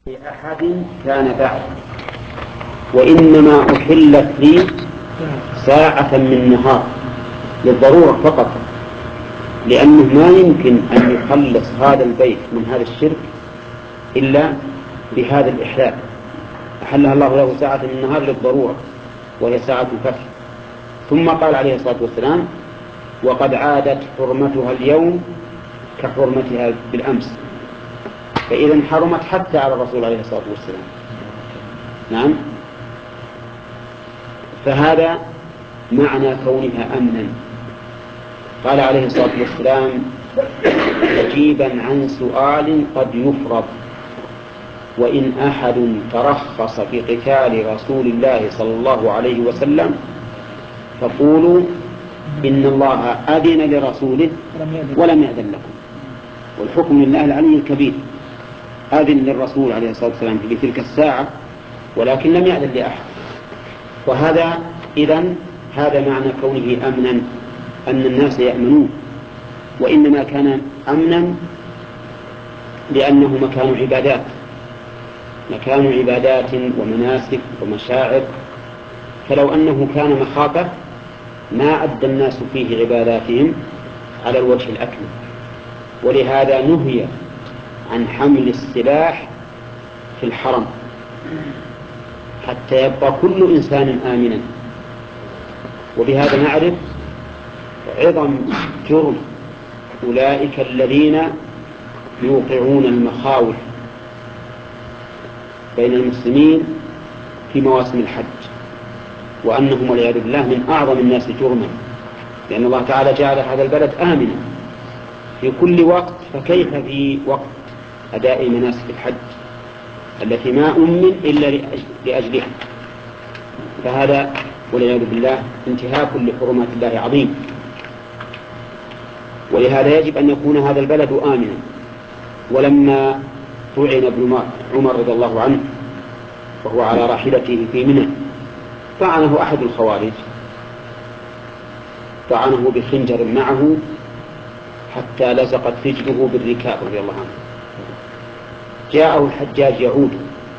لأحد كان بعد، وإنما أحلت لي ساعة من نهار للضرورة فقط، لأنه ما يمكن أن يخلص هذا البيت من هذا الشرك إلا بهذا الإحلال. أحلها الله له ساعة من النهار للضرورة وهي ساعة الفتح. ثم قال عليه الصلاة والسلام: وقد عادت حرمتها اليوم كحرمتها بالأمس. فإذا حرمت حتى على الرسول عليه الصلاة والسلام. نعم، فهذا معنى كونها أمنا. قال عليه الصلاة والسلام أجيبا عن سؤال قد يفرض: وإن أحد ترخص في قتال رسول الله صلى الله عليه وسلم فقولوا إن الله أذن لرسوله ولم يأذن لكم، والحكم لله العلي الكبير. أذن للرسول عليه الصلاة والسلام في تلك الساعة ولكن لم يأذن لأحد. وهذا إذن هذا معنى كونه أمنا، أن الناس يأمنون، وإنما كان أمنا لأنه مكان عبادات ومناسك ومشاعر. فلو أنه كان مخافة ما أدى الناس فيه عباداتهم على الوجه الأكمل. ولهذا نهي عن حمل السلاح في الحرم حتى يبقى كل إنسان آمنا. وبهذا نعرف عظم جرم أولئك الذين يوقعون المخاوف بين المسلمين في مواسم الحج، وأنهم والعياذ بالله من أعظم الناس جرما، لأن الله تعالى جعل هذا البلد آمنا في كل وقت، فكيف في وقت أداء مناسك الحج التي ما أمن إلا لأجلها؟ فهذا والعياذ بالله انتهاك لحرمات الله عظيم. ولهذا يجب أن يكون هذا البلد آمنا. ولما طعن ابن عمر رضي الله عنه وهو على راحلته في منى طعنه أحد الخوارج، طعنه بخنجر معه حتى لزقت رجله بالركاب رضي الله عنه. جاءه الحجاج يعود،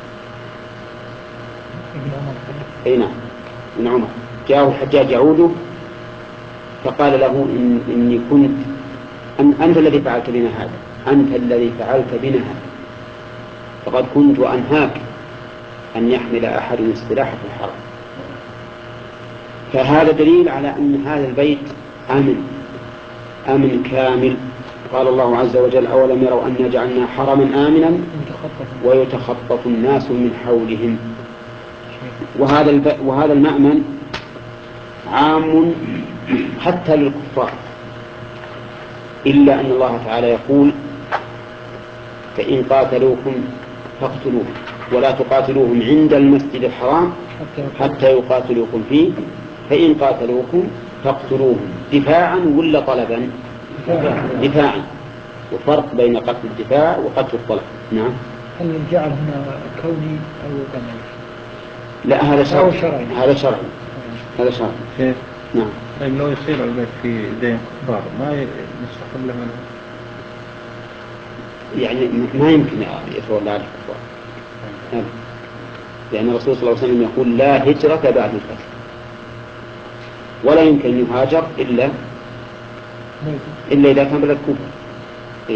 ابن عمر جاءه الحجاج يعود فقال له إني كنت أنت الذي فعلت بنا هذا، أنت الذي فعلت بنا هذا، فقد كنت أنهاك أن يحمل أحد السلاح في الحرم. فهذا دليل على أن هذا البيت أمن كامل. قال الله عز وجل: أولم يروا أنا جعلنا حرما آمنا ويتخطف الناس من حولهم. وهذا المأمن عام حتى للكفار، إلا أن الله تعالى يقول: فإن قاتلوكم فاقتلوهم ولا تقاتلوهم عند المسجد الحرام حتى يقاتلوكم فيه فإن قاتلوكم فاقتلوهم دفاعا ولا طلبا؟ دفاعا. وفرق بين قتل الدفاع وقتل الطلب. نعم. هل الجعل هنا كوني أو قدري؟ لا، هذا شرعي. هذا شرعي. نعم. طيب لو يصير البيت في دين كفار ما يستقل منه؟ يعني ما يمكن يتولى على الكفار، لأن الرسول صلى الله عليه وسلم يقول: لا هجرة بعد الفتح، ولا يمكن أن يهاجر إلا إذا كان بلد كفر.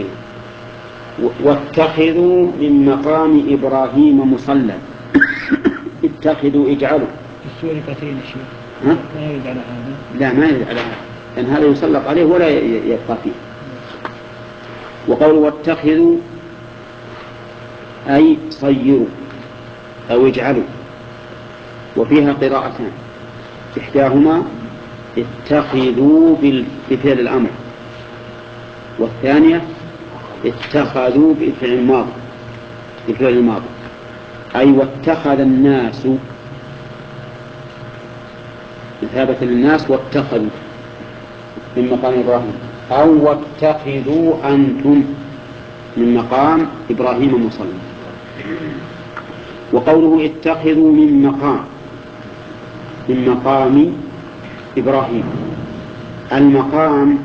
واتخذوا من مقام إبراهيم مصلى. اتخذوا اجعلوا السوري كثير الشيء ما يريد على هذا. لا، ما يريد على هذا، لأن هذا يسلط عليه ولا يبقى فيه. وقالوا واتخذوا أي صيروا أو اجعلوا. وفيها قراءتان، إحداهما اتخذوا بفعل الأمر، والثانية اتخذوا بفعل الماضي، أي واتخذ الناس، مثابة للناس واتخذوا من مقام إبراهيم، أو واتخذوا أنتم من مقام إبراهيم مصلى. وقوله اتخذوا من مقام إبراهيم، المقام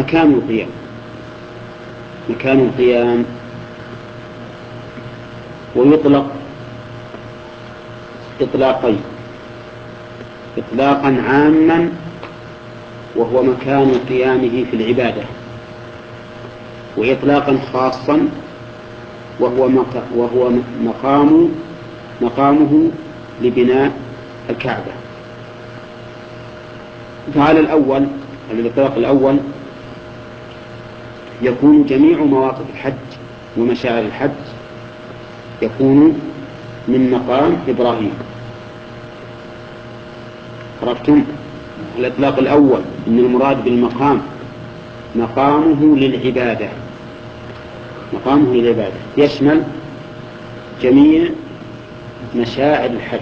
مكان القيام ويطلق إطلاقين: إطلاقا عاما وهو مكان قيامه في العبادة، وإطلاقا خاصا وهو مقامه لبناء الكعبة. فعلى الأول، الإطلاق الأول، يكون جميع مواقف الحج ومشاعر الحج يكون من مقام إبراهيم. عرفتم؟ الإطلاق الأول إن المراد بالمقام مقامه للعبادة، مقامه للعبادة يشمل جميع مشاعر الحج: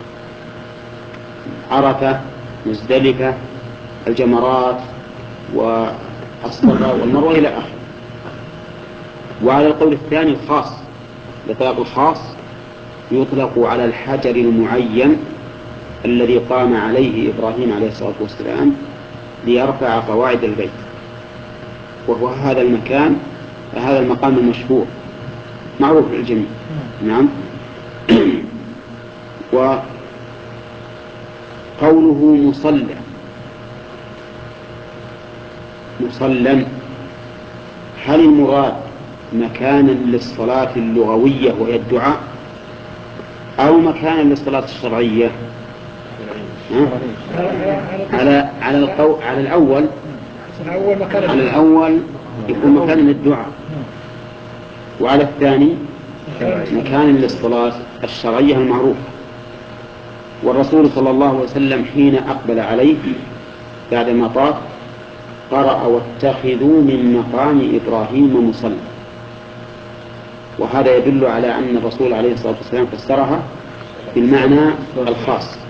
عرفة، مزدلفة، الجمرات، والصفا والمروة إلى آخره. وعلى القول الثاني الخاص، الإطلاق الخاص يطلق على الحجر المعين الذي قام عليه إبراهيم عليه الصلاة والسلام ليرفع قواعد البيت، وهو هذا المكان، هذا المقام المشهور معروف للجميع. نعم. وقوله مصلى، هل المراد مكانا للصلاة اللغوية وهي الدعاء، أو مكانا للصلاة الشرعية؟ على الأول يكون مكانا للدعاء، وعلى الثاني مكانا للصلاة الشرعية المعروفة. والرسول صلى الله عليه وسلم حين أقبل عليه بعدما طاف قرأ: واتخذوا من مقام إبراهيم مصلى. وهذا يدل على أن الرسول عليه الصلاة والسلام فسرها بالمعنى الخاص،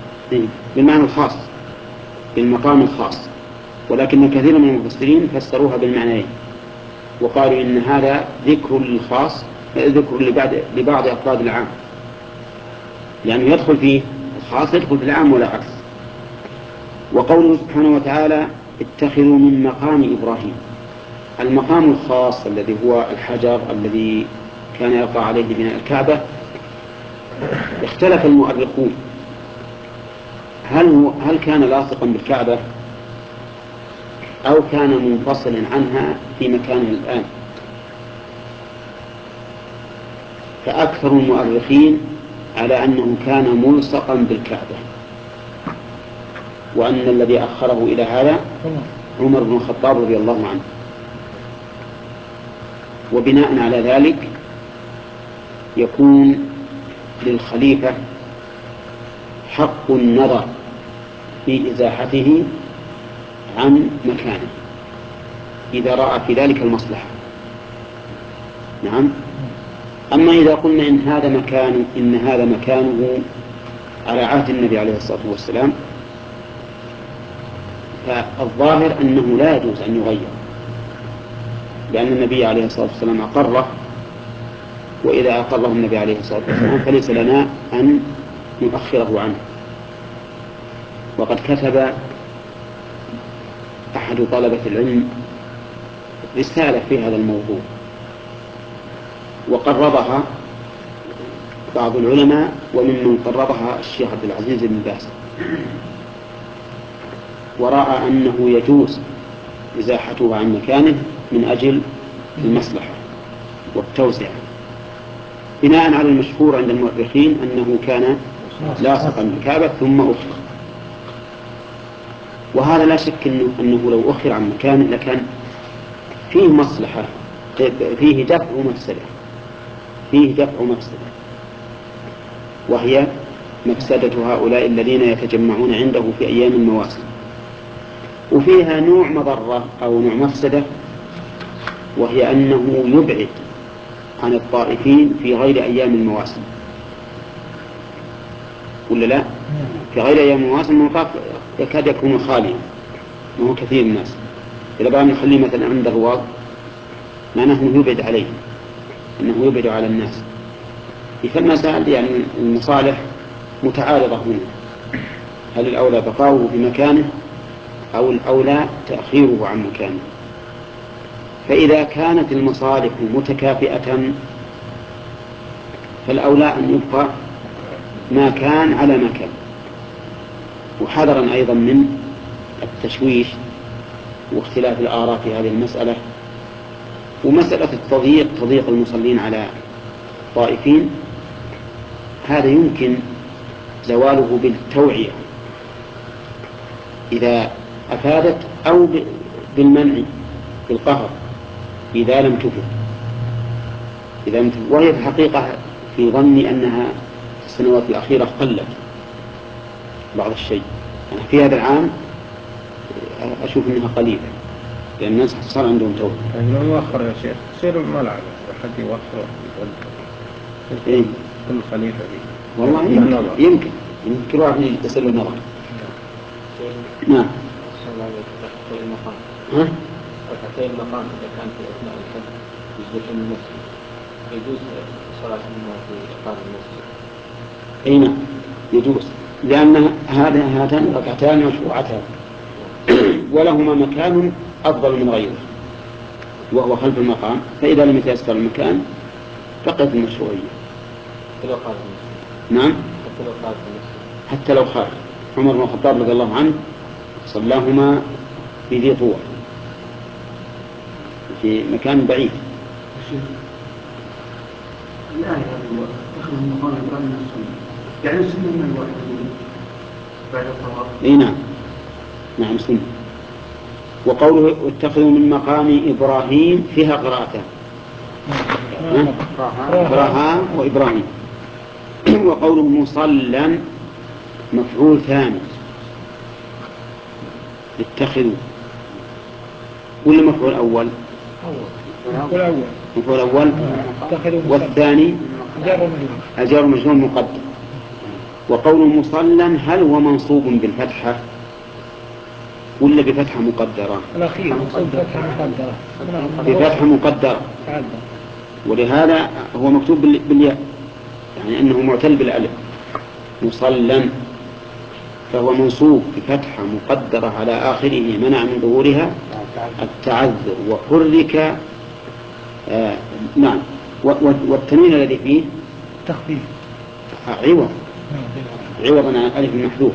بالمقام الخاص، ولكن كثير من المفسرين فسروها بالمعنيين، وقالوا إن هذا ذكر للخاص، ذكر لبعض أفراد العام، لأنه يدخل فيه الخاص يدخل في العام ولا عكس. وقوله سبحانه وتعالى: اتخذوا من مقام إبراهيم، المقام الخاص الذي هو الحجر الذي كان يقع عليه بناء الكعبة، اختلف المؤرخون هل كان لاصقا بالكعبة أو كان منفصلا عنها في مكانه الآن. فأكثر المؤرخين على أنه كان ملصقا بالكعبة، وأن الذي أخره إلى هذا عمر بن الخطاب رضي الله عنه. وبناء على ذلك يكون للخليفة حق النظر في إزاحته عن مكانه إذا رأى في ذلك المصلحة. نعم. أما إذا قلنا إن هذا مكانه على عهد النبي عليه الصلاة والسلام، فالظاهر أنه لا يجوز أن يغير، لأن النبي عليه الصلاة والسلام أقره، وإذا أقره النبي عليه الصلاة والسلام فليس لنا أن نؤخره عنه. وقد كتب أحد طلبة العلم رسالة في هذا الموضوع وقرضها بعض العلماء، وممن قرضها الشيخ عبد العزيز بن باز، ورأى أنه يجوز إزاحته عن مكانه من أجل المصلحة والتوسعة، بناء على المشهور عند المؤرخين أنه كان لاصقا بالكعبة ثم أخر. وهذا لا شك أنه لو أخر عن مكانه لكان فيه مصلحة، فيه دفع مفسدة، وهي مفسدة هؤلاء الذين يتجمعون عنده في أيام المواسم، وفيها نوع مضرة أو نوع مفسدة، وهي أنه يبعد عن الطائفين في غير أيام المواسم. ولا لا؟ في غير أيام المواسم المطاف يكاد يكون خاليا، وهو كثير الناس. إذا بقى نخليه مثلا عند الرواض معناه أنه يبعد عليه، أنه يبعد على الناس. في المسائل يعني المصالح متعارضة هنا، هل الأولى بقاؤه في مكانه أو الأولى تأخيره عن مكانه؟ فإذا كانت المصالح متكافئة فالأولى أن يبقى ما كان على ما كان، وحذرا أيضا من التشويش واختلاف الآراء في هذه المسألة. ومسألة تضييق المصلين على الطائفين، هذا يمكن زواله بالتوعية إذا أفادت، أو بالمنع بالقهر إذا لم تفد. وهي في الحقيقة في ظني أنها في السنوات الأخيرة قلت بعض الشيء، يعني في هذا العام أشوف أنها قليلة، لأن الناس صار عندهم توبة. لو يوخر يا شيخ يصير الملعب حد يوخر إيه؟ كل خليفة دي والله يمكن كل واحد يصير له نظر. نعم. ها؟ ركعتين المقام إذا كان في أثناء الحج يجلس من المسجد، يجوز صلاة في إقامة المسجد. أي نعم يجوز، لأن هاتان الركعتان مشروعتان ولهما مكان أفضل من غيره وهو خلف المقام، فإذا لم يتيسر المكان بقيت المشروعية. نعم حتى لو خارج. عمر بن الخطاب رضي الله عنه صلاهما في ذي طوى في مكان بعيد. لا اتخذ المقام يقال من السنة، يعني السنة من الواحد بعد الطواف. اي نعم سنة. وقوله اتخذوا من مقام إبراهيم فيها قراءتان، إبراهام وإبراهيم. وقوله مصلى مفعول ثاني، اتخذوا ولا مفعول أول؟ مفعول أول. والثاني الجار مجرور مقدم. وقوله مصلى هل هو منصوب بالفتحة ولا بفتحة مقدرة؟ الأخير بفتحة مقدرة. بفتحة مقدرة، ولهذا هو مكتوب بالياء، يعني أنه معتل بالألف. مصلى فهو منصوب بفتحة مقدرة على آخره منع من ظهورها التعذر، وحرك نعم. والتنوين الذي فيه تخفيف عوضا عن الألف المحذوف.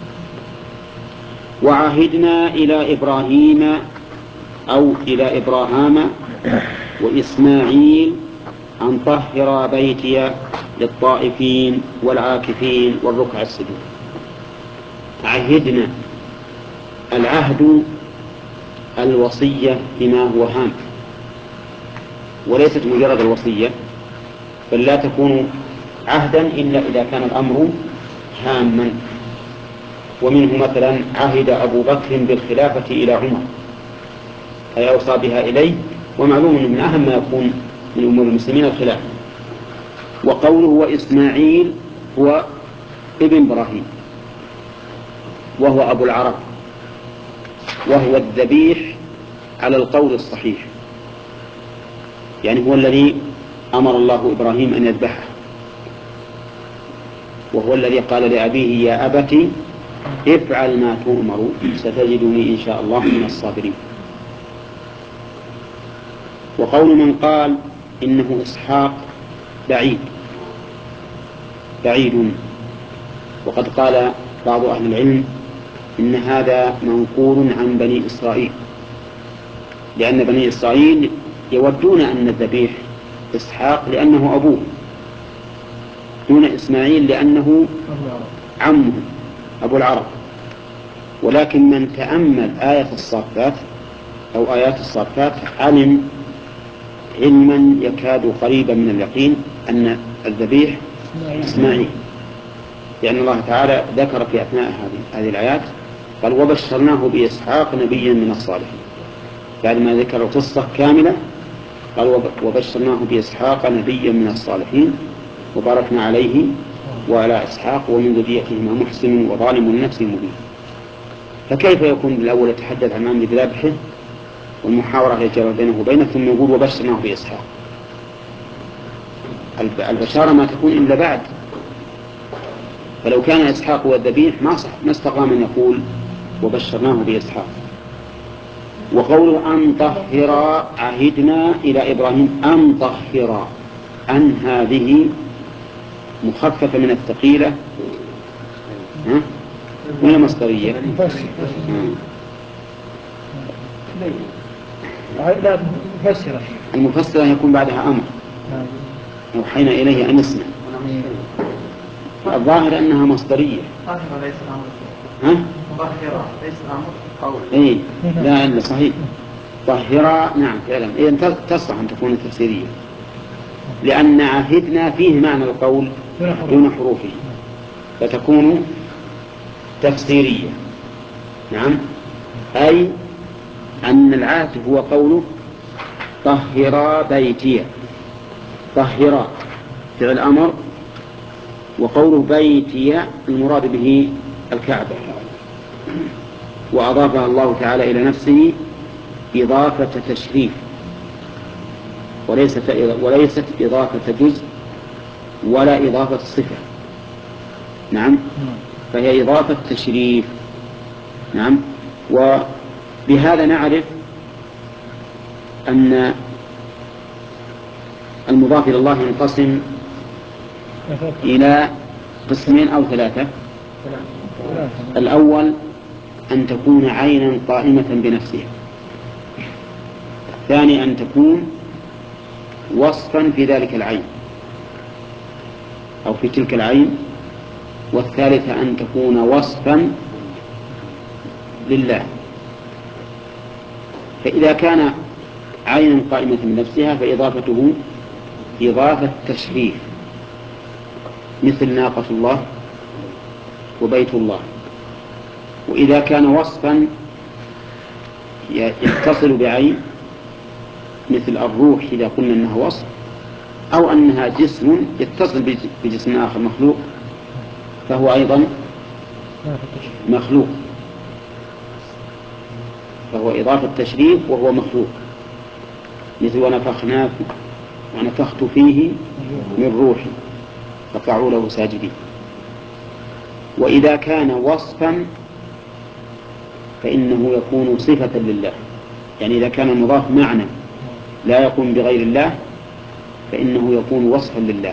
وعهدنا إلى إبراهيم أو إلى إبراهام وإسماعيل أن طهر بيتي للطائفين والعاكفين والركع السجود. عهدنا، العهد الوصية بما هو هام، وليست مجرد الوصية، بل لا تكون عهدا إلا إذا كان الأمر هاما. ومنه مثلا عهد أبو بكر بالخلافة إلى عمر، أي أوصى بها إليه، ومعلوم أنه من أهم ما يكون من أمور المسلمين الخلافة. وقوله وإسماعيل هو ابن إبراهيم وهو أبو العرب، وهو الذبيح على القول الصحيح، يعني هو الذي أمر الله إبراهيم أن يذبحه، وهو الذي قال لأبيه يا أبت افعل ما تؤمر ستجدني إن شاء الله من الصابرين. وقول من قال إنه إسحاق بعيد، وقد قال بعض أهل العلم إن هذا منقول عن بني إسرائيل، لأن بني إسرائيل يودون أن الذبيح إسحاق لأنه أبوه، دون إسماعيل لأنه عمه أبو العرب. ولكن من تأمل آية الصافات أو آيات الصافات علم علما يكاد قريبا من اليقين أن الذبيح إسماعيل، لأن الله تعالى ذكر في أثناء هذه الآيات قال وبشرناه بإسحاق نبيا من الصالحين، بعد ما ذكر القصة كاملة قال وبشرناه بإسحاق نبيا من الصالحين وباركنا عليه وعلى إسحاق ومن ذريتهما محسن وظالم لنفسه مبين. فكيف يكون الأول يتحدث عن أمر بذبحه والمحاورة يجرى بينه وبينه ثم يقول وبشرناه بإسحاق؟ البشارة ما تكون إلا بعد، فلو كان إسحاق هو الذبيح ما استقام أن يقول وبشرناه بإسحاق. وقوله أن طهر عهدنا إلى إبراهيم أن طهر، أن هذه مخففة من الثقيلة وهي مصدرية. مفسر لا مفسرة. المفسرة يكون بعدها أمر أوحينا إليه أن يصنع. الظاهر أنها مصدرية. طاهرة ليس أمر. طاهرة ليس أمر. إيه لا صحيح طهرا نعم فعلا. إذن تصلح أن تكون تفسيرية لأن عهدنا فيه معنى القول دون حروفه فتكون تفسيرية. نعم أي أن العهد هو قوله طهرا بيتي. طهرا فعل أمر وقوله بيتي المراد به الكعبة وأضافها الله تعالى إلى نفسه إضافة تشريف وليست إضافة جزء ولا إضافة صفة. نعم فهي إضافة تشريف. نعم وبهذا نعرف أن المضاف إلى الله ينقسم إلى قسمين أو ثلاثة. الأول أن تكون عينا قائمة بنفسها. الثاني أن تكون وصفا في ذلك العين أو في تلك العين. والثالثة أن تكون وصفا لله. فإذا كان عينا قائمة بنفسها فإضافته إضافة تشريف مثل ناقة الله وبيت الله. وإذا كان وصفا يتصل بعين مثل الروح إذا قلنا أنها وصف أو أنها جسم يتصل بجسم آخر مخلوق فهو أيضا مخلوق فهو إضافة تشريف وهو مخلوق مثل ونفخت فيه من روحي فقعوا له ساجدين. وإذا كان وصفا فإنه يكون صفة لله. يعني إذا كان المضاف معنى لا يكون بغير الله فإنه يكون وصفا لله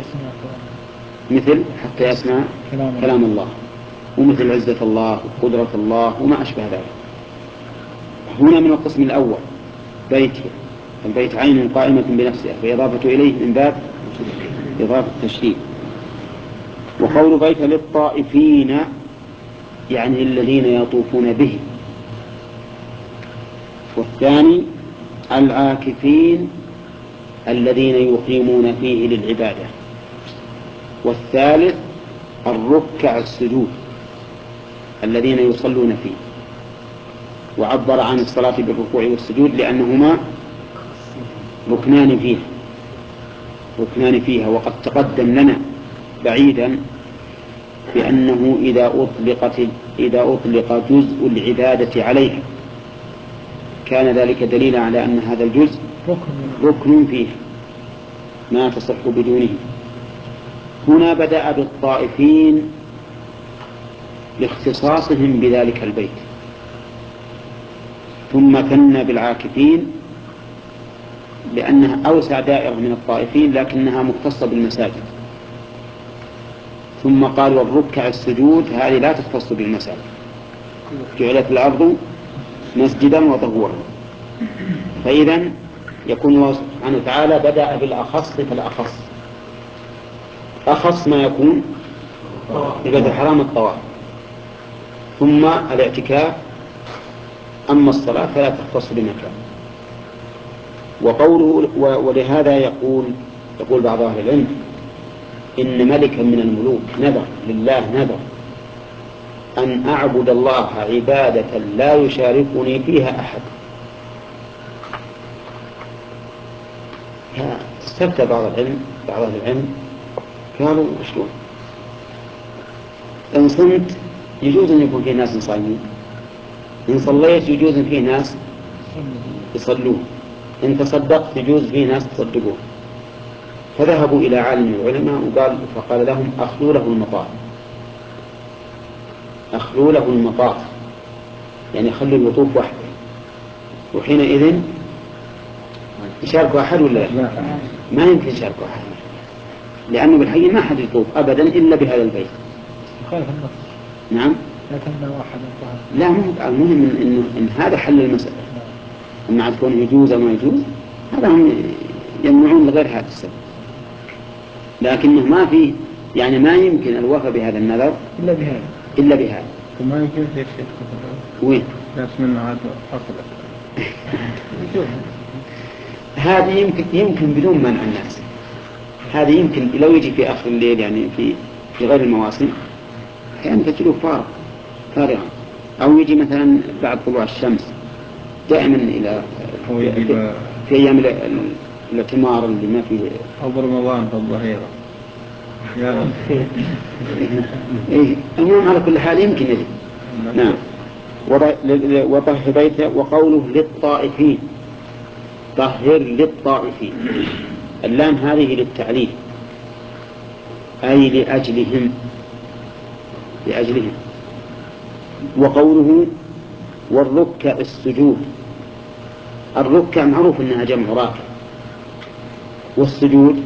مثل حتى يسمع كلام الله ومثل عزة الله وقدرة الله وما أشبه ذلك. هنا من القسم الأول بيتي البيت عين قائمة بنفسها فإضافة إليه من باب إضافة التشريف. وقول بيت للطائفين يعني الذين يطوفون به. والثاني العاكفين الذين يقيمون فيه للعبادة. والثالث الركع السجود الذين يصلون فيه. وعبر عن الصلاة بالركوع والسجود لأنهما ركنان فيها. وقد تقدم لنا بعيدا بأنه إذا أطلق جزء العبادة عليها كان ذلك دليلا على أن هذا الجزء ركن فيه ما تصح بدونه. هنا بدأ بالطائفين لاختصاصهم بذلك البيت ثم ثنى بالعاكفين لأنها أوسع دائرة من الطائفين لكنها مختصة بالمساجد. ثم قال والركع السجود هذه لا تختص بالمساجد جعلت الأرض مسجدا وطهورا. فإذا يكون الله سبحانه وتعالى بدأ بالأخص فالأخص. أخص ما يكون في بيت الحرام الطواف ثم الاعتكاف. أما الصلاة فلا تختص بمكان. وقوله ولهذا يقول بعض أهل العلم إن ملكا من الملوك نذر لله نذر أن أعبد الله عبادة لا يشاركني فيها أحد. استفتى بعض أهل العلم قالوا شلون إن صمت يجوز أن يكون في ناس صايمين إن صليت يجوز أن في ناس يصلون إن تصدقت يجوز في ناس تصدقون. فذهبوا إلى عالم العلماء فقال لهم أخلوا له المطاف يعني خلوا الوطوف وحده. وحينئذ يشاركوا أحد ولا لا؟ ما يمكن يشاركوا أحد لأنه بالحقيقة ما حد يطوف أبدا إلا بهذا البيت. خالف النص. نعم. لكن واحد طهر. لا، مو المهم إن هذا حل المسألة. أما عاد كونه يجوز أو ما يجوز هذا هم يمنعون لغير هذا السبب. لكنه ما في يعني ما يمكن الوفاء بهذا النذر إلا بهذا. وما يمكن في شيء وين؟ ناس منه هذا أصل. هذه يمكن بدون منع الناس. هذه يمكن لو يجي في آخر الليل يعني في غير المواسم أحيانا تجده فارغا، أو يجي مثلا بعد طلوع الشمس دائما إلى في أيام الاعتمار اللي ما فيه أو برمضان في الظهيرة. المهم على كل حال يمكن يجي. نعم. وطهر بيته. وقوله للطائفين، طهر للطائفين، اللام هذه للتعليل أي لأجلهم. وقوله والركع السجود، الركع معروف أنها جمع راكع، والسجود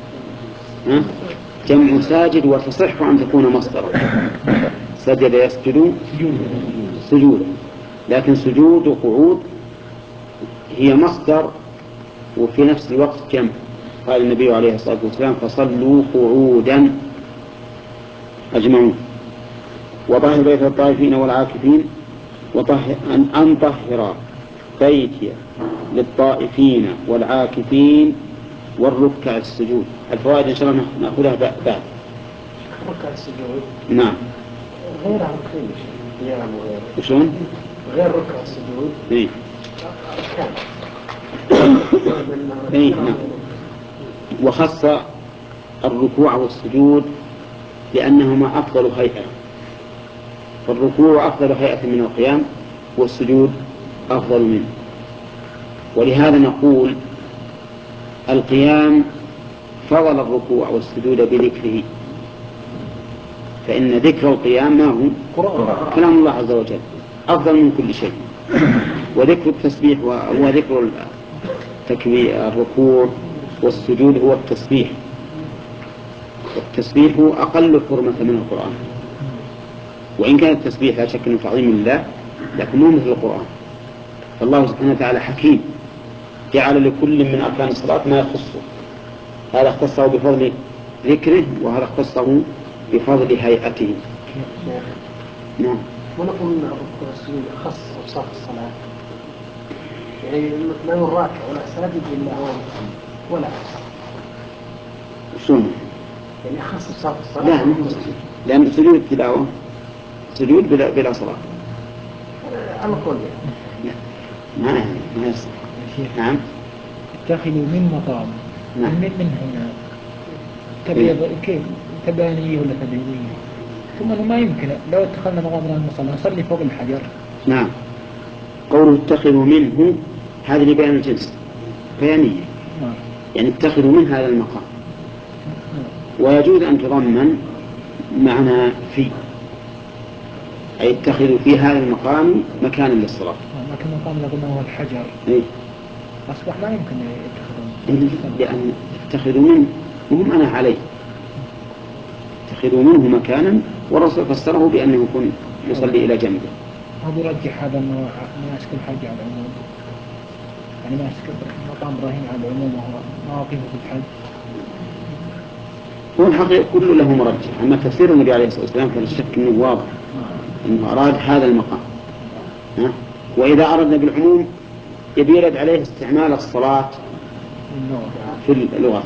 جمع ساجد، وتصح أن تكون مصدرا. سجد يسجد سجودا، لكن سجود وقعود هي مصدر وفي نفس الوقت جمع. قال النبي عليه الصلاة والسلام فصلوا قعودا أجمعون. وطهر بيت الطائفين والعاكفين، أن طهر بيتي للطائفين والعاكفين والركع السجود. الفوائد إن شاء الله نأخذها بعد. ركع السجود نعم. غير عن كل شيء غير شلون؟ غير ركع السجود. إيه. نعم. وخص الركوع والسجود لأنهما أفضل هيئة، فالركوع أفضل هيئة من القيام والسجود أفضل منه. ولهذا نقول القيام فضل الركوع والسجود بذكره، فإن ذكر القيام ما هو كلام الله عز وجل أفضل من كل شيء. وذكر التسبيح وذكر الركوع والسجود هو التسبيح، والتسبيح أقل حرمة من القرآن، وإن كان التسبيح لا شك أنه تعظيم لله لكنه مثل القرآن. فالله سبحانه وتعالى حكيم، جعل لكل من أركان الصلاة ما يخصه، هذا اختصه بفضل ذكره وهذا اختصه بفضل هيئته. نعم. ونقول أن الركوع والسجود خاص أوصاف الصلاة، يعني ما هو الراكع ولا ساجد إلا هو ولا شلون؟ يعني خاص أوصاف الصلاة. لا، لأن السجود التلاوة سجود بلا صلاة. على قول ما يصح. نعم. اتخذوا من مقام. نعم. من هنا كيف تبانيه ولا تبينيه؟ ثم أنه ما يمكن لو اتخذنا مقام من المصلى نصلي فوق الحجر. نعم. قوله اتخذوا منه هذا لبيان الجنس بيانية، يعني اتخذوا من هذا المقام. ويجوز أن تضمن معنى في، أي اتخذوا في هذا المقام مكانا للصلاة. لكن المقام لقنا هو الحجر. إيه؟ أصبح لا يمكن يتخذون. لأن اتخذوا منه مهم أنا عليه، اتخذوا منه مكانا، والرسول فسره بأنه يكون يصلي إلى جنبه. هذا يرجح هذا أنه ماسك الحج على العموم، يعني ماسك مقام إبراهيم على العموم وهو مواقفه في الحج. هو الحقيقة كله له مرجح، أما تفسير النبي عليه الصلاة والسلام فلا شك أنه واضح أنه أراد هذا المقام. وإذا أردنا بالعموم يبي يرد عليه استعمال الصلاة في اللغة.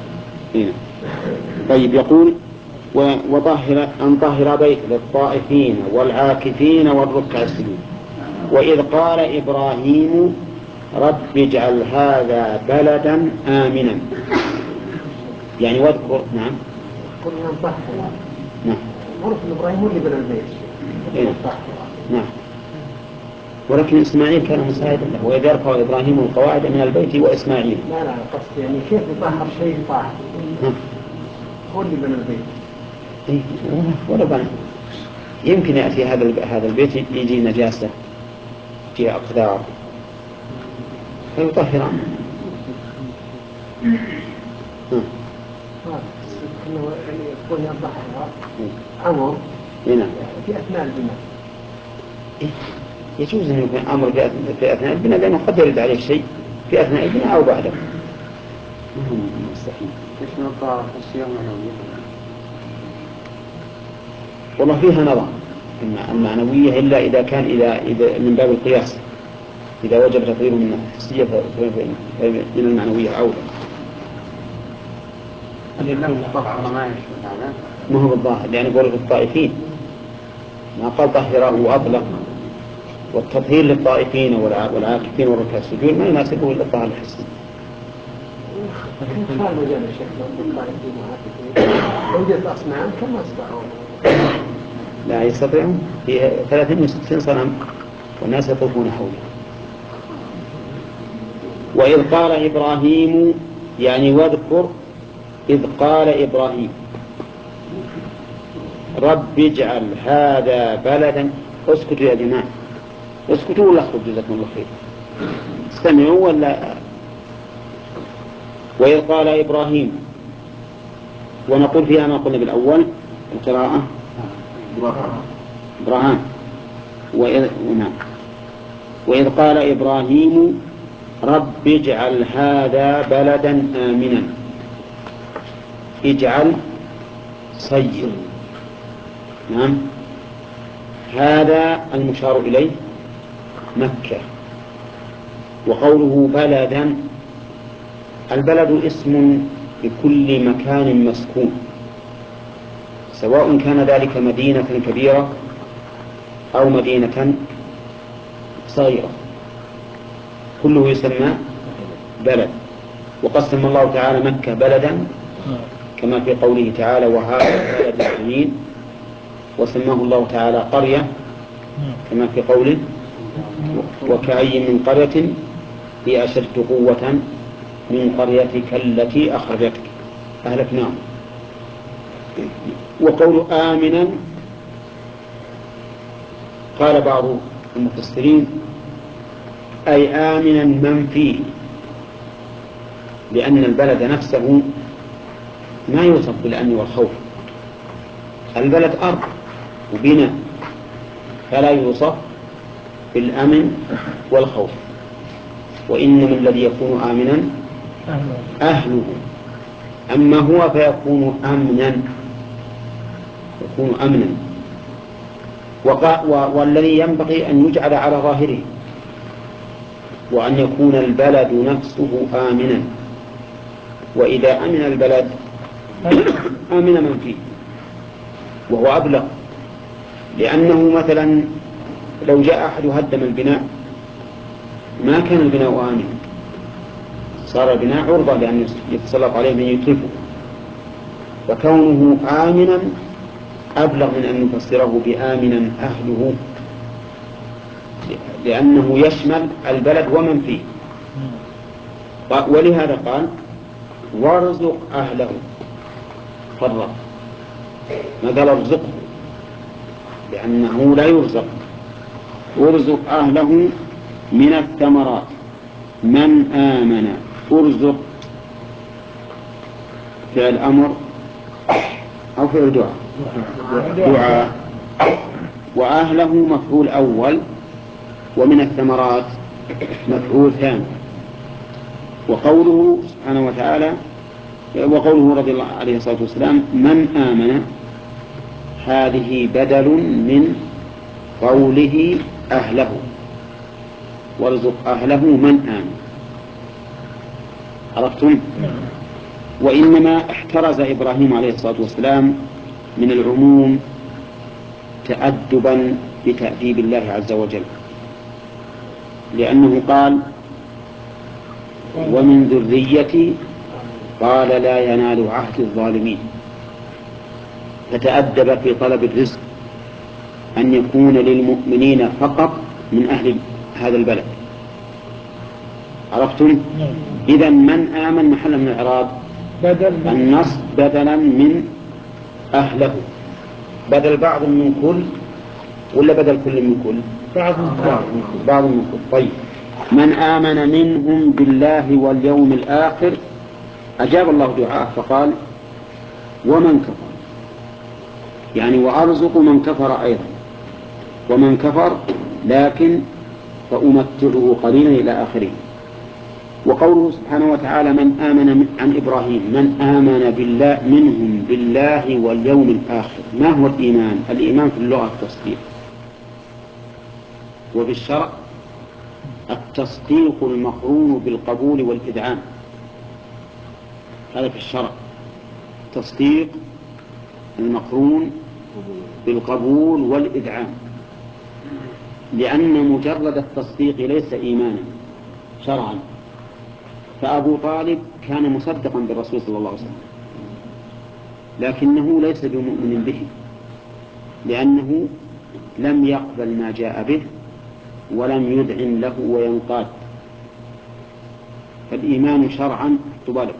طيب يقول أن طهر بيت للطائفين والعاكفين والركع السجود. وإذ قال إبراهيم رب اجعل هذا بلدا آمنا، يعني واذكر. نعم. قلنا نطهر. نعم. معروف أن إبراهيم هو اللي بنى البيت. نعم. ولكن إسماعيل كان مساعدا له، وإذ يرفع إبراهيم القواعد من البيت وإسماعيل. لا قصدي يعني كيف يطهر شيء طاهر؟ هو اللي بنى البيت. إيه ولا بنى. يمكن يأتي هذا البيت يجي نجاسة، يجي أقدار فيطهر عنه. انه يكون يضحها امر هنا في اثناء البناء. يجوز أن يكون أمر في أثناء البناء، لأنه قد يرد عليه شيء في أثناء البناء أو بعده. مستحيل. ايش نظارة الصيام معنوية؟ والله فيها نظر المعنوية، إلا إذا كان إذا من باب القياس، إذا وجب تقديره من الحسية فإن المعنوية أولى. ما هو بالظاهر، لأن يقول الطائفين ما قال طهره وأطلق، والتطهير للطائفين والعاكفين والركع السجود ما يناسبه إلا الطهر الحسي. كيف صار مجال الشيخ لو الطائفين وعاكفين وجدت أصنام كما استطاعوا؟ لا يستطيعون، في 63 صنم والناس يطوفون حوله. وإذ قال إبراهيم، يعني واذكر إذ قال إبراهيم رب اجعل هذا بلدا. اسكتوا يا جماعة، اسكتوا ولا اخرجوا جزاكم الله خير، استمعوا ولا. وإذ قال إبراهيم، ونقول فيها ما قلنا بالأول القراءة إبراهام. وإذ قال إبراهيم رب اجعل هذا بلدا آمنا. اجعل صير، نعم. هذا المشار إليه مكة. وقوله بلدا، البلد اسم لكل مكان مسكون، سواء كان ذلك مدينة كبيرة أو مدينة صغيرة، كله يسمى بلد. وقسم الله تعالى مكة بلدا كما في قوله تعالى وهذا بلد آمين، وسماه الله تعالى قرية كما في قوله وكأي من قرية هي أشد قوة من قريتك التي أخرجتك أهلكناهم. وقول آمنا قال بعض المفسرين أي آمنا من فيه، لأن البلد نفسه ما يوصف بالأمن والخوف، البلد أرض وبناء فلا يوصف بالأمن والخوف، وإنما الذي يكون آمنا أهله، أما هو فيكون أمنا، يكون أمنا. والذي ينبغي أن يجعل على ظاهره، وأن يكون البلد نفسه آمنا، وإذا أمن البلد آمن من فيه، وهو أبلغ، لأنه مثلا لو جاء أحد هدم البناء ما كان البناء آمنا، صار البناء عرضة لأن يتسلط عليه من يتلفه، وكونه آمنا أبلغ من أن نفسره بآمنا أهله، لأنه يشمل البلد ومن فيه. ولهذا قال وارزق أهله، فرق ما قال ارزقه لأنه لا يرزق، ارزق أهله من الثمرات من آمن. ارزق فعل أمر أو فعل دعاء، وأهله مفعول أول، ومن الثمرات مفعول ثاني. وقوله سبحانه وتعالى وقوله رضي الله عليه الصلاة والسلام من آمن، هذه بدل من قوله أهله، وارزق أهله من آمن. عرفتم؟ وإنما احترز إبراهيم عليه الصلاة والسلام من العموم تأدبا بتأديب الله عز وجل، لأنه قال ومن ذريتي، قال لا ينال عهد الظالمين، فتأدب في طلب الرزق أن يكون للمؤمنين فقط من أهل هذا البلد. عرفتم؟ إذا من آمن محل من الإعراب النصب بدلا من أهله، بدل بعض من كل ولا بدل كل من كل؟ بعض من كل. طيب من آمن منهم بالله واليوم الآخر، أجاب الله دعاءه فقال ومن كفر، يعني وأرزق من كفر أيضا، ومن كفر لكن فأمتعه قليلا إلى آخره. وقوله سبحانه وتعالى من آمن عن إبراهيم من آمن بالله منهم بالله واليوم الآخر. ما هو الإيمان؟ الإيمان في اللغة التصديق، وفي الشرع التصديق المقرون بالقبول والإذعان. هذا في الشرع تصديق المقرون بالقبول والإذعان، لأن مجرد التصديق ليس إيمانا شرعا. فأبو طالب كان مصدقا بالرسول صلى الله عليه وسلم، لكنه ليس بمؤمن به، لأنه لم يقبل ما جاء به ولم يذعن له وينقاد. فالإيمان شرعا تبالغ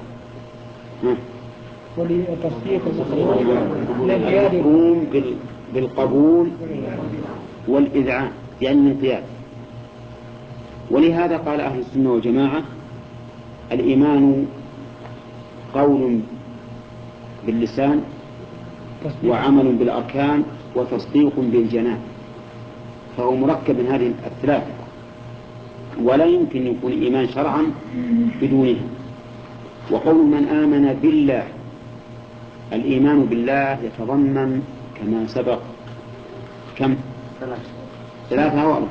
ولتصديق المقرون بالقبول والإذعان يعني الانقياد. ولهذا قال أهل السنة والجماعة الإيمان قول باللسان وعمل بالأركان وتصديق بالجنان، فهو مركب من هذه الثلاثة، ولا يمكن يكون إيمان شرعا بدونها. وقول من آمن بالله، الإيمان بالله يتضمن كما سبق كم؟ 3 أو 4.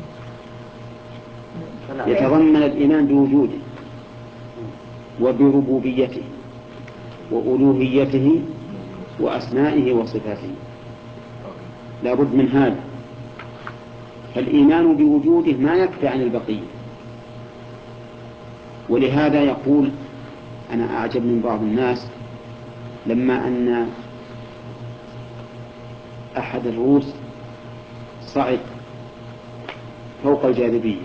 يتضمن الإيمان بوجوده وبربوبيته وألوهيته وأسمائه وصفاته، لا بد من هذا. فالإيمان بوجوده ما يكفي عن البقية. ولهذا يقول أنا أعجب من بعض الناس لما أن أحد الروس صعد فوق الجاذبية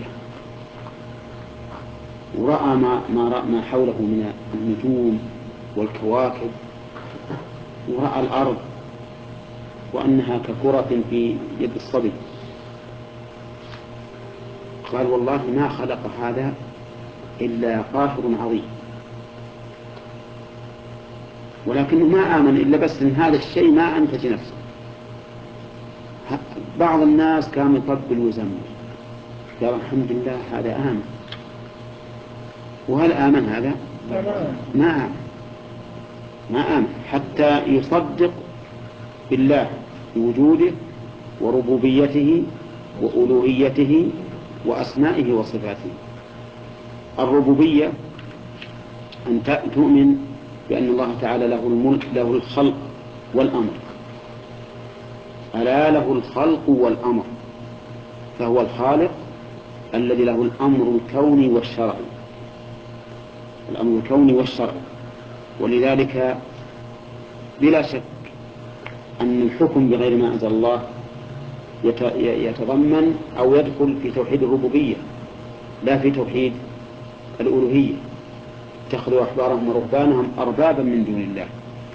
ورأى ما حوله من النجوم والكواكب، ورأى الأرض وأنها ككرة في يد الصبي، قال والله ما خلق هذا إلا قاهر عظيم. ولكنه ما آمن إلا بس إن هذا الشيء ما أنتج نفسه. بعض الناس كان يطبل ويزمر، قال الحمد لله هذا آمن. وهل آمن هذا؟ ما آمن حتى يصدق بالله بوجوده وربوبيته وألوهيته وأسمائه وصفاته. الربوبية أن تؤمن بأن الله تعالى له الملك، له الخلق والأمر. ألا له الخلق والأمر، فهو الخالق الذي له الأمر الكوني والشرعي، الأمر الكوني والشرعي. ولذلك بلا شك أن الحكم بغير ما أنزل الله يتضمن أو يدخل في توحيد الربوبية لا في توحيد الألوهية. اتخذوا أحبارهم ورهبانهم أربابا من دون الله.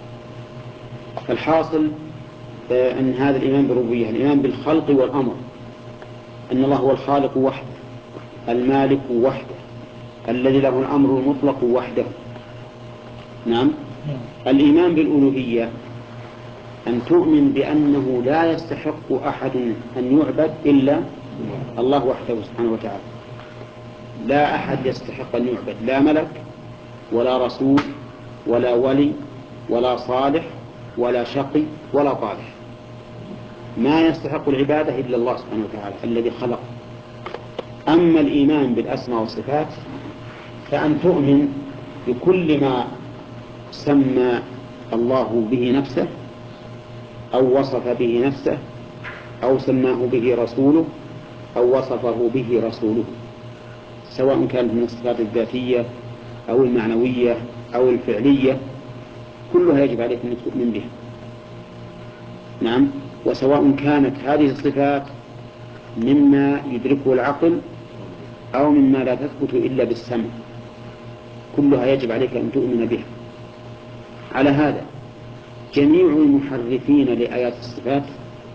فالحاصل أن هذا الإيمان بالربوبية الإيمان بالخلق والأمر، أن الله هو الخالق وحده، المالك وحده، الذي له الأمر المطلق وحده. نعم. الإيمان بالألوهية أن تؤمن بأنه لا يستحق أحد أن يعبد إلا الله وحده سبحانه وتعالى. لا أحد يستحق أن يعبد، لا ملك ولا رسول ولا ولي ولا صالح ولا شقي ولا طالح. ما يستحق العبادة إلا الله سبحانه وتعالى الذي خلق. أما الإيمان بالأسماء والصفات فأن تؤمن بكل ما سمى الله به نفسه أو وصف به نفسه أو سماه به رسوله أو وصفه به رسوله، سواء كانت من الصفات الذاتية أو المعنوية أو الفعلية، كلها يجب عليك أن تؤمن بها. نعم. وسواء كانت هذه الصفات مما يدركه العقل أو مما لا تثبت إلا بالسمع، كلها يجب عليك أن تؤمن بها. على هذا جميع المحرفين لآيات الصفات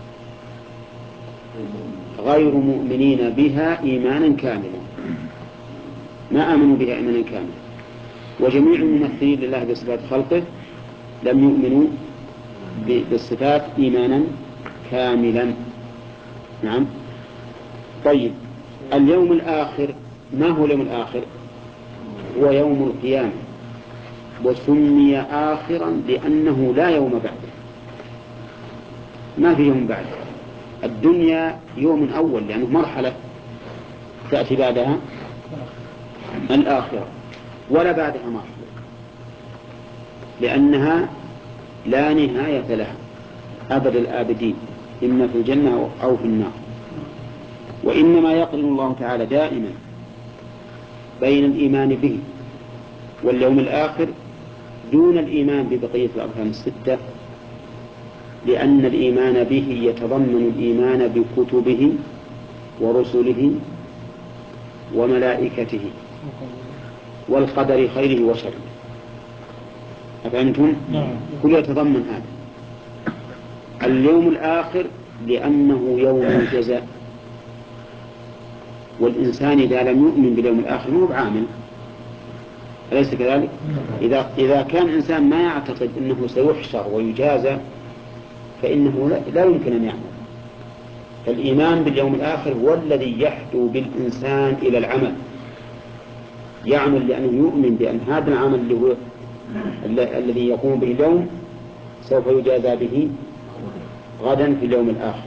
غير مؤمنين بها إيمانا كاملا، ما آمنوا بها إيمانا كاملا. وجميع الممثلين لله بصفات خلقه لم يؤمنوا بالصفات إيمانا كاملا. نعم. طيب، اليوم الآخر، ما هو اليوم الآخر؟ هو يوم القيامة، وسمي آخرا لأنه لا يوم بعده، ما في يوم بعده. الدنيا يوم أول لأنه مرحلة تأتي بعدها الآخرة، ولا بعدها مرحلة لأنها لا نهاية لها أبد الآبدين، إما في الجنة أو في النار. وإنما يقرن الله تعالى دائما بين الإيمان به واليوم الآخر دون الإيمان ببقية الأركان الستة، لأن الإيمان به يتضمن الإيمان بكتبه ورسله وملائكته والقدر خيره وشره. أفهمتم؟ كل يتضمن هذا. اليوم الآخر لأنه يوم الجزاء، والإنسان إذا لم يؤمن باليوم الآخر هو بعامل، أليس كذلك؟ إذا كان إنسان ما يعتقد أنه سيحشر ويجازى فإنه لا يمكن أن يعمل. فالإيمان باليوم الآخر هو الذي يحدو بالإنسان إلى العمل، يعمل لأنه يؤمن بأن هذا العمل اللي هو الذي يقوم به اليوم سوف يجازى به غدا في اليوم الآخر.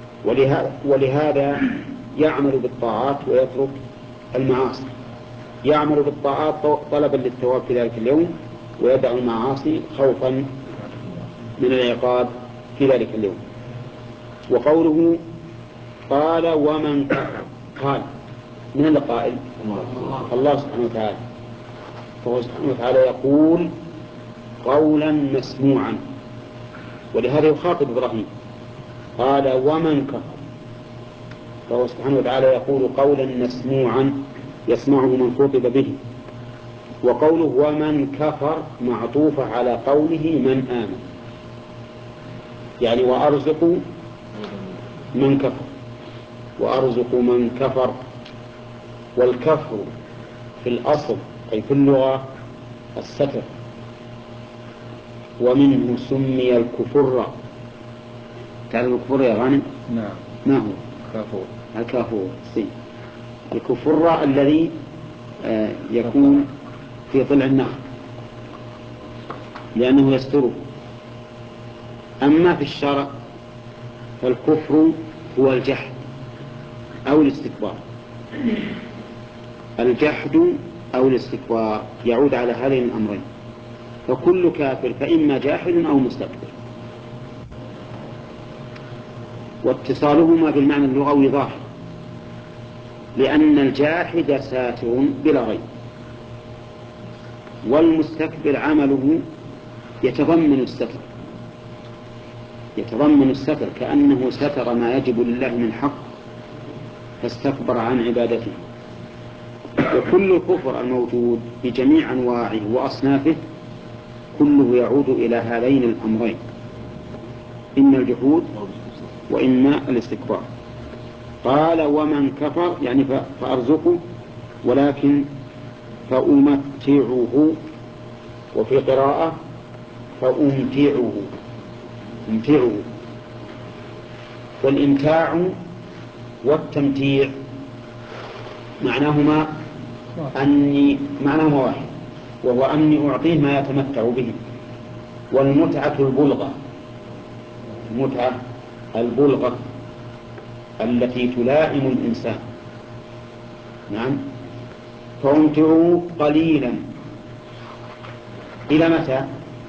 ولهذا يعمل بالطاعات ويترك المعاصي، يعمل بالطاعات طلبا للثواب في ذلك اليوم، ويدع المعاصي خوفا من العقاب في ذلك اليوم. وقوله قال ومن كفر، قال من القائل؟ الله سبحانه وتعالى. فهو سبحانه وتعالى يقول قولا مسموعا، ولهذا يخاطب إبراهيم قال ومن كفر، فهو سبحانه وتعالى يقول قولا مسموعا يسمعه من خطب به. وقوله ومن كفر معطوفة على قوله من آمن، يعني وأرزق من كفر، وأرزق من كفر. والكفر في الأصل أي في اللغة الستر، ومنه سمي الكفر. تعرف الكفر يا غانم؟ نعم. ما هو؟ كافور. الكافور. الكفر الذي يكون في طلع النخل لأنه يستره. أما في الشرع فالكفر هو الجحد أو الاستكبار. الجحد أو الاستكبار يعود على هذين الأمرين، فكل كافر فإما جاحد أو مستكبر، واتصالهما بالمعنى اللغوي ظاهر، لأن الجاحد ساتر بلا ريب، والمستكبر عمله يتضمن الستر كأنه ستر ما يجب لله من حق فاستكبر عن عبادته. وكل الكفر الموجود بجميع أنواعه وأصنافه كله يعود إلى هذين الأمرين، إما الجحود وإما الاستكبار. قال ومن كفر يعني فأرزقه، ولكن فأمتعه، وفي قراءة فأمتعه. والإمتاع والتمتيع معناهما واحد، وهو أني أعطيه ما يتمتع به. والمتعة البلغة التي تلائم الإنسان. نعم. فأمتعوا قليلا إلى متى؟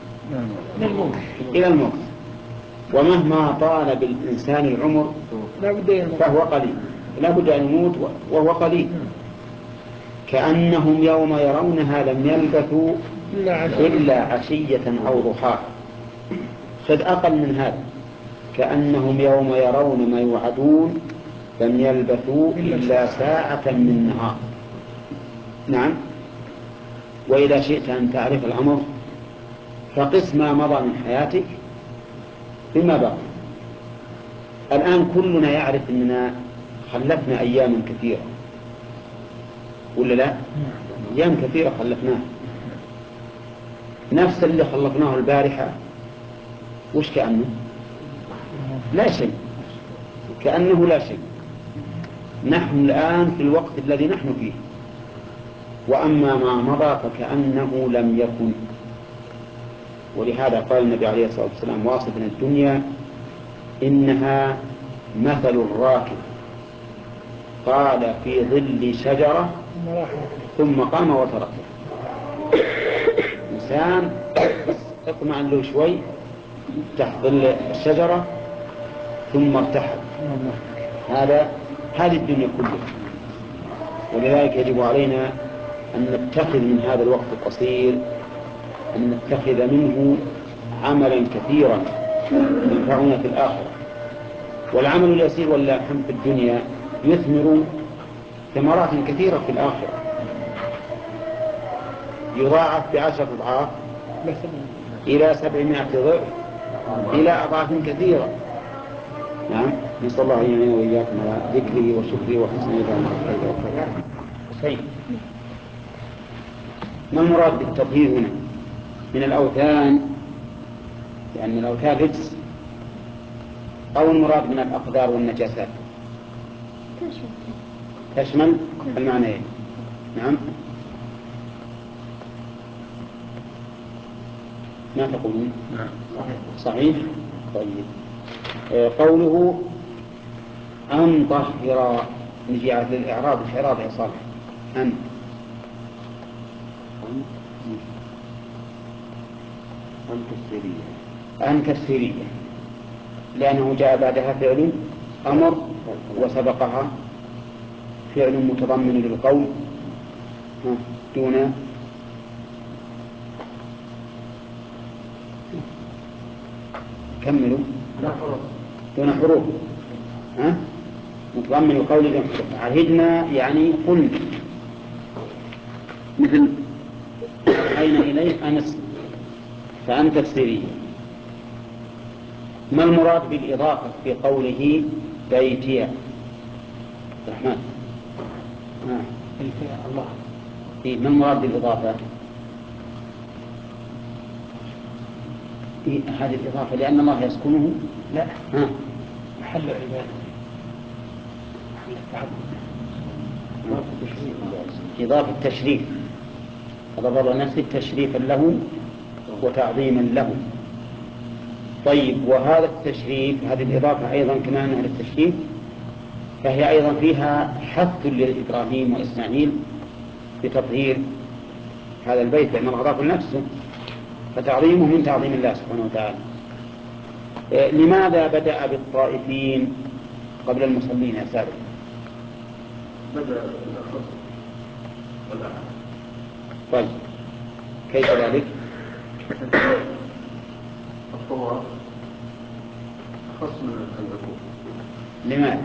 إلى الموت. ومهما طال بالإنسان العمر فهو قليل، لا بد أن يموت وهو قليل. كأنهم يوم يرونها لم يلبثوا إلا عشية أو ضحاها. قد أقل من هذا، كأنهم يوم يرون ما يوعدون لم يلبثوا إلا ساعة من نهار. نعم. وإذا شئت أن تعرف الأمر فقس ما مضى من حياتك بما بقي. الآن كلنا يعرف أننا خلفنا أياما كثيرة، ولا لا؟ أيام كثيرة خلفناها. نفس اللي خلقناه البارحة وش كأنه؟ لا شيء، كأنه لا شيء. نحن الآن في الوقت الذي نحن فيه، وأما ما مضى فكأنه لم يكن. ولهذا قال النبي عليه الصلاة والسلام واصفا الدنيا إنها مثل الراكب قال في ظل شجرة ثم قام وتركه. إنسان اطمأن له شوي تحت ظل الشجرة ثم ارتحل. هذه الدنيا كلها. ولذلك يجب علينا أن نتخذ من هذا الوقت القصير أن نتخذ منه عملا كثيرا ينفعنا في الآخرة. والعمل اليسير واللاحم في الدنيا يثمر ثمرات كثيرة في الآخرة، يضاعف ب10 أضعاف إلى 700 ضعف إلى أضعاف كثيرة. نعم، نسأل الله أن يعين وإياكم على ذكره وشكره وحسن عبادته. ما المراد بالتطهير هنا؟ من الأوثان، لأن الأوثان رجس، أو المراد من الأقدار والنجاسات؟ تشمل المعنيين. نعم، ما تقولون؟ صحيح. طيب، قوله أن طهر، نجي على الإعراب. الإعراب يا صالح أن تفسيرية، لأنه جاء بعدها فعل أمر وسبقها فعل متضمن للقول دون كملوا دون حروف، متضمن القول دون حروف. عهدنا يعني قلنا، مثل أوحينا إليك أن اسمع، فأن تفسيرية. ما المراد بالإضافة في قوله بيتي الرحمن؟ بيتي الله. ما المراد بالإضافة؟ هذه الإضافة لأن الله يسكنه؟ لا، محل عبادته، محل التعبد، إضافة تشريف. هذا برضه نفس تشريفا له وتعظيما له. طيب، وهذا التشريف، هذه الإضافة أيضا كما أنها للتشريف فهي أيضا فيها حث لإبراهيم وإسماعيل بتطهير هذا البيت، لأن الله أضاف لنفسه، فتعظيمه من تعظيم الله سبحانه وتعالى. لماذا بدأ بالطائفين قبل المصلين يا سابق؟ بدأ بالأخص والأعم. طيب، كيف ذلك؟ الطواف أخص من الركوع. لماذا؟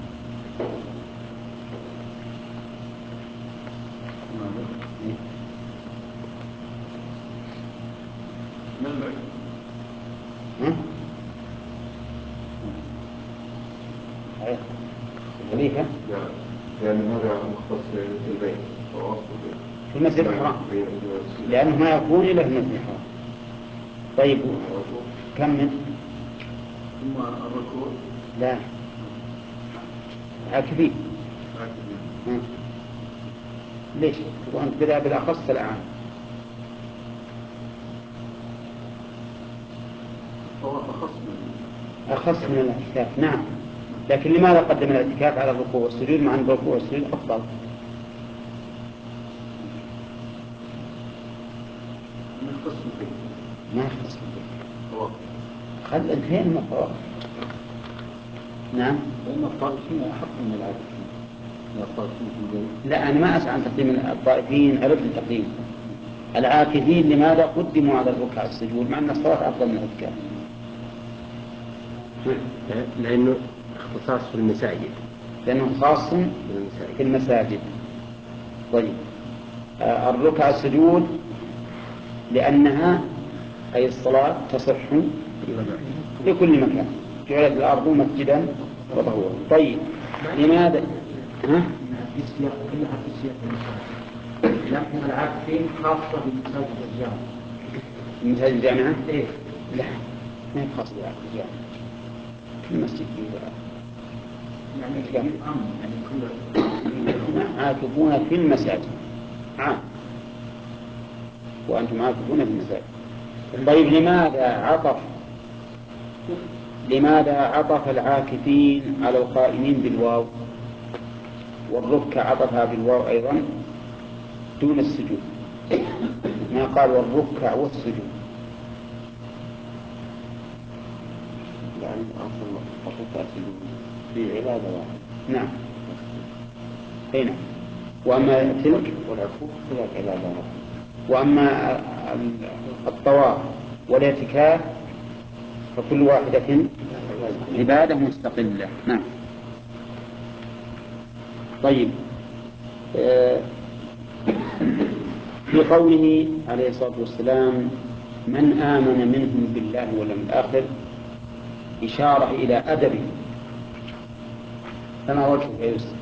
خليفة؟ لأن هذا مختص بالبيت في المسجد الحرام، لأنه ما يكون إلا في المسجد الحرام. طيب، كمل. ثم الركوع لا، عاكفين. ليش؟ وأنت بدأ بالأخص الآن. أخص من الاعتكاف، نعم، لكن لماذا قدم الاعتكاف على الركوع والسجود مع أن الركوع والسجود أفضل؟ ما يختص بالبيت. خل انتهينا من الطواف. نعم، لأن الطائفين أحق من العاكفين. لا، أنا ما أسعى عن تقديم الطائفين، أرد التقديم العاكفين. لماذا قدموا على الركع السجود مع أن الصلاة أفضل من الاعتكاف؟ لأنه اختصاص في المساجد، لأنه خاص في المساجد. طيب، الركع السجود لأنها أي الصلاة تصح لكل مكان، جعلت الأرض مسجدا وطهورا. طيب، لماذا؟ في السياق كلها في السياق المساجد، لكن العاكفين خاصة بمساجد الرجال. المساجد الجامعة؟ إيه؟ لا، ما يخص الجامعة، كل مسجد يعني كل عاكفون في المساجد عام، وأنتم عاكفون في المساجد. طيب لماذا عطف العاكفين على القائمين بالواو، والركع عطفها بالواو أيضا دون السجود، ما قال والركع والسجود؟ يعني أصلا الركع في عبادة واحدة. نعم، هنا. وأما تلك والعكوف هناك عبادة واحدة. وأما الطواف والاعتكاف فكل واحدة عبادة مستقلة. نعم. طيب، في قوله عليه الصلاة والسلام من آمن منهم بالله واليوم الآخر إشارة إلى أدبه، فما وجهه يا يوسف؟